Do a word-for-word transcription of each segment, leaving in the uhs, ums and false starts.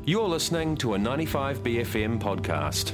You're listening to a ninety-five B F M podcast.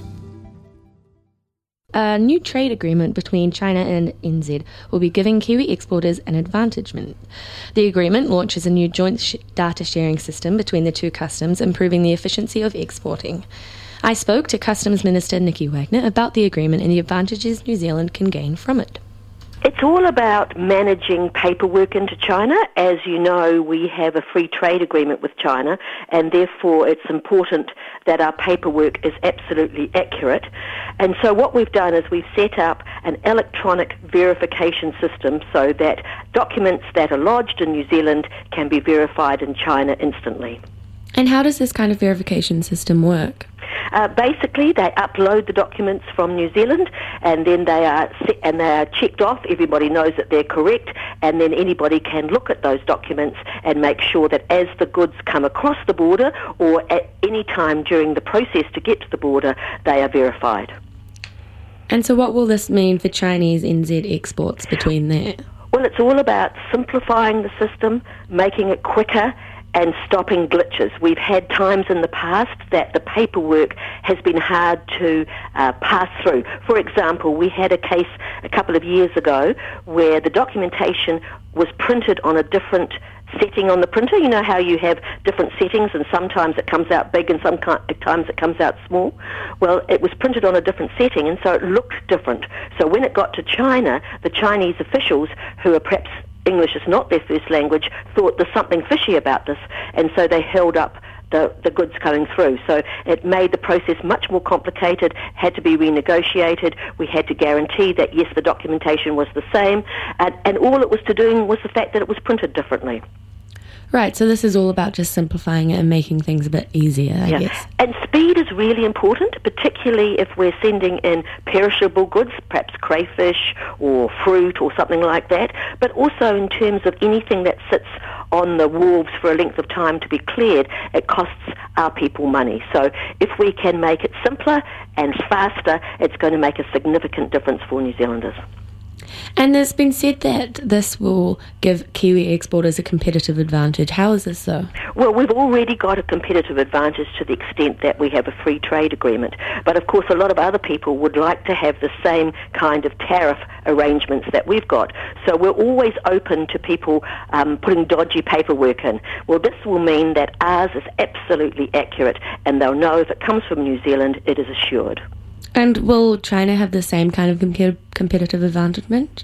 A new trade agreement between China and N Z will be giving Kiwi exporters an advantagement. The agreement launches a new joint sh- data sharing system between the two customs, improving the efficiency of exporting. I spoke to Customs Minister Nikki Wagner about the agreement and the advantages New Zealand can gain from it. It's all about managing paperwork into China. As you know, we have a free trade agreement with China, and therefore it's important that our paperwork is absolutely accurate. And so what we've done is we've set up an electronic verification system so that documents that are lodged in New Zealand can be verified in China instantly. And how does this kind of verification system work? Uh, basically, they upload the documents from New Zealand, and then they are set, and they are checked off. Everybody knows that they're correct, and then anybody can look at those documents and make sure that as the goods come across the border or at any time during the process to get to the border, they are verified. And so what will this mean for Chinese N Z exports between there? Well, it's all about simplifying the system, making it quicker, and stopping glitches. We've had times in the past that the paperwork has been hard to uh, pass through. For example, we had a case a couple of years ago where the documentation was printed on a different setting on the printer. You know how you have different settings and sometimes it comes out big and sometimes it comes out small? Well, it was printed on a different setting and so it looked different. So when it got to China, the Chinese officials, who are perhaps English is not their first language, thought there's something fishy about this, and so they held up the, the goods coming through. So it made the process much more complicated, had to be renegotiated. We had to guarantee that, yes, the documentation was the same, and, and all it was to doing was the fact that it was printed differently. Right, so this is all about just simplifying it and making things a bit easier, I yeah. guess. And speed is really important, particularly if we're sending in perishable goods, perhaps crayfish or fruit or something like that, but also in terms of anything that sits on the wharves for a length of time to be cleared, it costs our people money. So if we can make it simpler and faster, it's going to make a significant difference for New Zealanders. And there's been said that this will give Kiwi exporters a competitive advantage. How is this so? Well, we've already got a competitive advantage to the extent that we have a free trade agreement. But of course, a lot of other people would like to have the same kind of tariff arrangements that we've got. So we're always open to people um, putting dodgy paperwork in. Well, this will mean that ours is absolutely accurate, and they'll know if it comes from New Zealand, it is assured. And will China have the same kind of com- competitive advantage?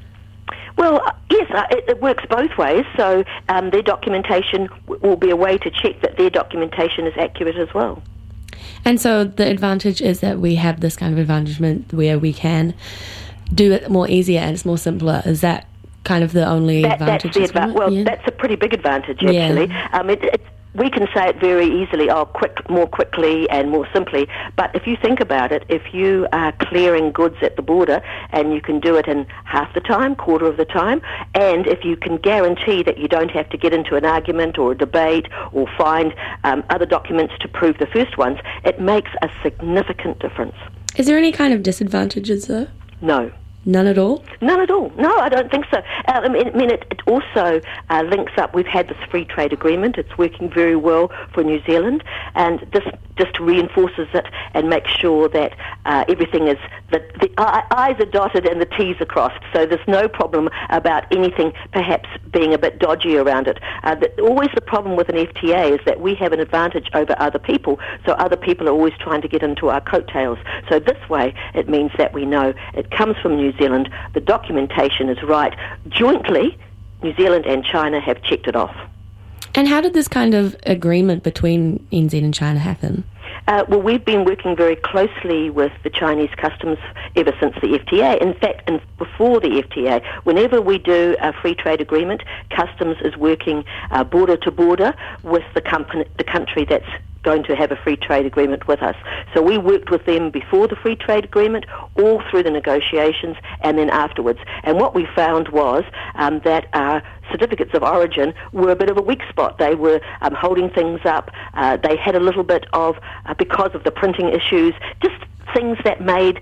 Well, yes, uh, it, it works both ways. So um, their documentation w- will be a way to check that their documentation is accurate as well. And so the advantage is that we have this kind of advantagement where we can do it more easier and it's more simpler. Is that kind of the only that, advantage? That's the adva- well, yeah. that's a pretty big advantage, actually. Yeah. Um, it, it's We can say it very easily, oh, quick, more quickly and more simply. But if you think about it, if you are clearing goods at the border and you can do it in half the time, quarter of the time, and if you can guarantee that you don't have to get into an argument or a debate or find um, other documents to prove the first ones, it makes a significant difference. Is there any kind of disadvantages, though? No. None at all? None at all. No, I don't think so. Uh, I mean, I mean it, it also uh, links up. We've had this free trade agreement. It's working very well for New Zealand, and this just reinforces it and makes sure that uh, everything is, that the I's are dotted and the T's are crossed. So there's no problem about anything perhaps being a bit dodgy around it. Uh, the, always the problem with an F T A is that we have an advantage over other people, so other people are always trying to get into our coattails. So this way, it means that we know it comes from New Zealand, the documentation is right. Jointly, New Zealand and China have checked it off. And how did this kind of agreement between N Z and China happen? Uh, well, we've been working very closely with the Chinese customs ever since the F T A. In fact, and before the F T A, whenever we do a free trade agreement, customs is working uh, border to border with the company, the country that's going to have a free trade agreement with us. So we worked with them before the free trade agreement, all through the negotiations, and then afterwards. And what we found was um, that our certificates of origin were a bit of a weak spot. They were um, holding things up. Uh, they had a little bit of, uh, because of the printing issues, just things that made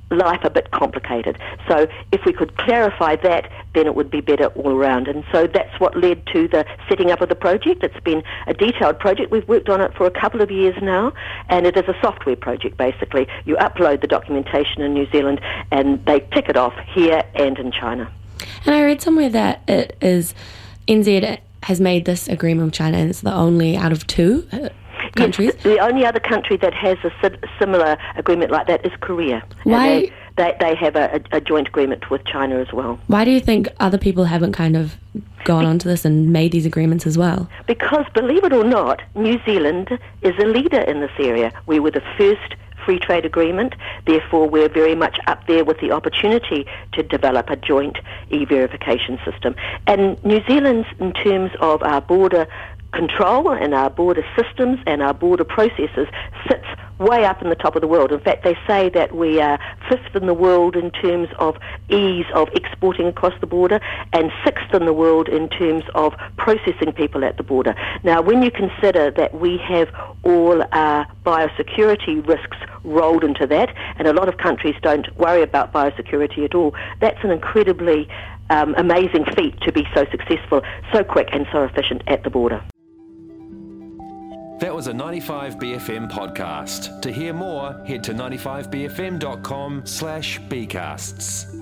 life a bit complicated. So if we could clarify that, then it would be better all around. And so that's what led to the setting up of the project. It's been a detailed project. We've worked on it for a couple of years now, and it is a software project, basically. You upload the documentation in New Zealand, and they tick it off here and in China. And I read somewhere that it is N Z has made this agreement with China, and it's the only out of two countries. Yes, the only other country that has a similar agreement like that is Korea. Why? They, they, they have a, a joint agreement with China as well. Why do you think other people haven't kind of gone onto this and made these agreements as well? Because, believe it or not, New Zealand is a leader in this area. We were the first free trade agreement, therefore we're very much up there with the opportunity to develop a joint e-verification system. And New Zealand's, in terms of our border control and our border systems and our border processes, sits way up in the top of the world. In fact, they say that we are fifth in the world in terms of ease of exporting across the border and sixth in the world in terms of processing people at the border. Now, when you consider that we have all our biosecurity risks rolled into that, and a lot of countries don't worry about biosecurity at all, that's an incredibly um, amazing feat to be so successful, so quick and so efficient at the border. That was a ninety-five B F M podcast. To hear more, head to ninety-five b f m dot com slash bcasts.